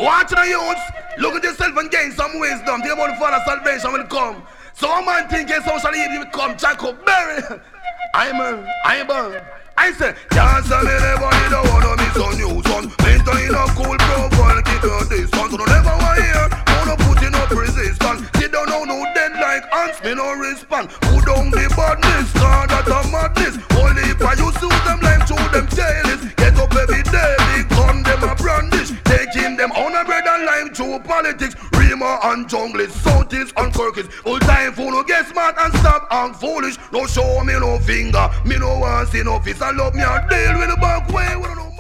Watch the youths. Look at yourself and gain some wisdom. Think about the Father salvation will come. So a man thinking social evil will come. Jacob Berry. I'm I say, can't say me never need a one of me son, you son. Mentor in a cool profile, keep your distance. So don't ever want hear, wanna put in up resistance. They don't know no dead like ants, me no respond. Who don't be badness, cause that a madness. Only if you sue them like to them jailers. Get up every day, big gun them a brandish. Taking them on a bread and lime to politics. Rima and junglist, Southeast and Kirkis. Full time fool who get smart and stop and foolish. No show me no finger, me no want see no fist. I love me and deal with the back way.